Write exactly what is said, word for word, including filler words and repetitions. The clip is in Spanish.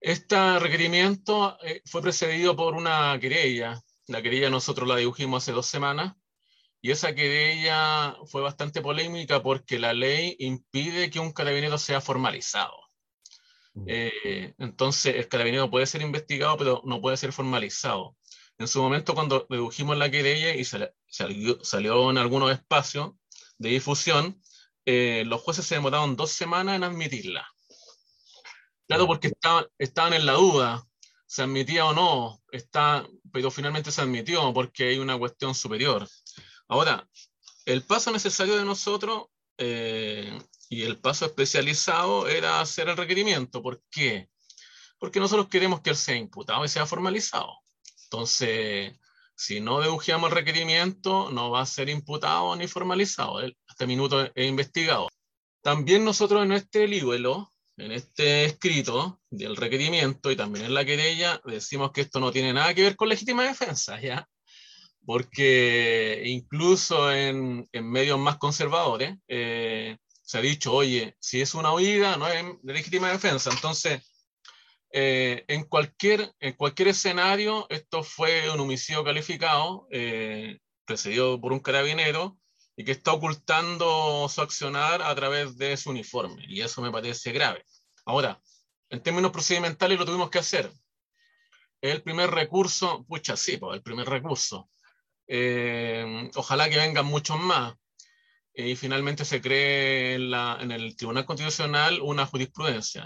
Este requerimiento eh, fue precedido por una querella. La querella nosotros la dibujimos hace dos semanas y esa querella fue bastante polémica porque la ley impide que un carabinero sea formalizado. Eh, entonces, el carabinero puede ser investigado, pero no puede ser formalizado. En su momento, cuando dedujimos la querella y sal- salió, salió en algunos espacios de difusión, eh, los jueces se demoraron dos semanas en admitirla. Claro, Ya. porque estaban, estaban en la duda, se admitía o no, está, pero finalmente se admitió porque hay una cuestión superior. Ahora, el paso necesario de nosotros eh, y el paso especializado era hacer el requerimiento. ¿Por qué? Porque nosotros queremos que él sea imputado y sea formalizado. Entonces, si no dedujamos el requerimiento, no va a ser imputado ni formalizado. Él, hasta minuto es investigado. También nosotros en este libelo, en este escrito del requerimiento y también en la querella, decimos que esto no tiene nada que ver con legítima defensa, ¿ya? Porque incluso en, en medios más conservadores eh, se ha dicho, oye, si es una huida, no es de legítima defensa. Entonces, eh, en, cualquier, en cualquier escenario, esto fue un homicidio calificado, eh, precedido por un carabinero, y que está ocultando su accionar a través de su uniforme, y eso me parece grave. Ahora, en términos procedimentales lo tuvimos que hacer. El primer recurso, pucha, sí, pues, el primer recurso. Eh, ojalá que vengan muchos más. Y finalmente se cree en, la, en el Tribunal Constitucional una jurisprudencia.